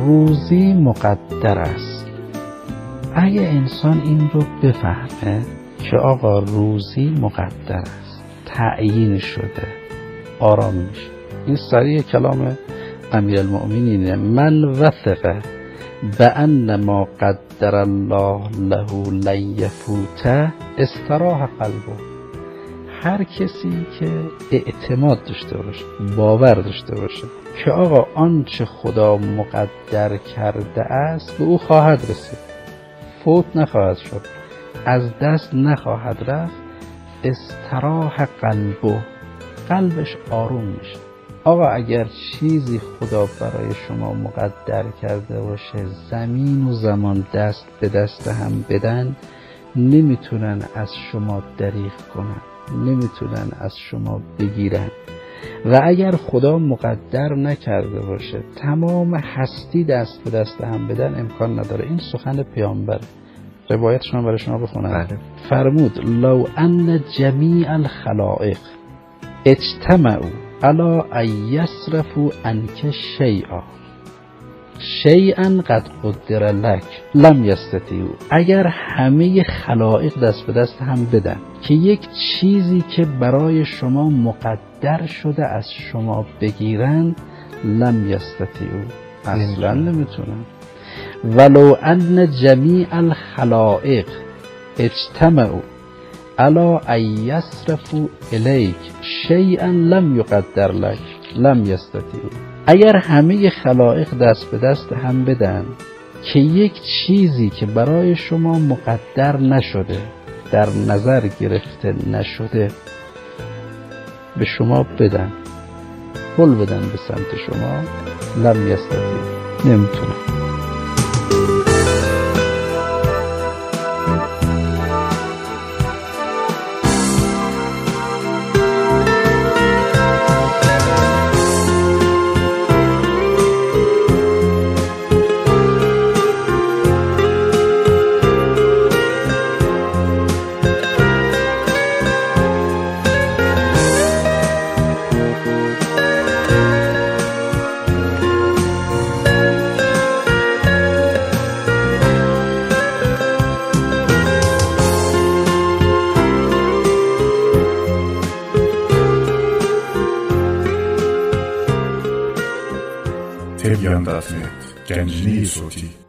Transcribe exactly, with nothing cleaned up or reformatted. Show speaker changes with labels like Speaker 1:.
Speaker 1: روزی مقدر است. اگه انسان این رو بفهمه که آقا روزی مقدر است، تعیین شده، آرام میشه. این سریع کلام امیرالمؤمنین: من وثق بأن ما قدر الله له لن یفوته استراح قلبه. هر کسی که اعتماد داشته باشه، باور داشته باشه که آقا آنچه خدا مقدر کرده است به او خواهد رسید، فوت نخواهد شد، از دست نخواهد رفت، استراح قلبه، قلبش آروم میشه. آقا اگر چیزی خدا برای شما مقدر کرده باشه، زمین و زمان دست به دست هم بدن، نمیتونن از شما دریغ کنن، نمیتونن از شما بگیرن. و اگر خدا مقدر نکرده باشه تمام هستی دست به دست هم بدن، امکان نداره. این سخن پیامبر، روایتش من برای شما بخونم.
Speaker 2: بله.
Speaker 1: فرمود: لو ان جمیع الخلائق اجتمعوا علی ان یصرفوا عنک شیئا شیئا قد قدر لک لم یستطیعوا. اگر همه خلائق دست به دست هم بدن که یک چیزی که برای شما مقدر شده از شما بگیرن، لم یستطیعوا، اصلا نمیتونن. ولو ان جمیع الخلائق اجتمعوا علی ان یصرفوا الیک شیئا لم یقدر لک لم یستطیعوا. اگر همه خلائق دست به دست هم بدن که یک چیزی که برای شما مقدر نشده، در نظر گرفته نشده، به شما بدن، پول بدن به سمت شما، لم یستطیعوا، نمیتونن.
Speaker 3: تبیان دات نت، گنجینه صوتی.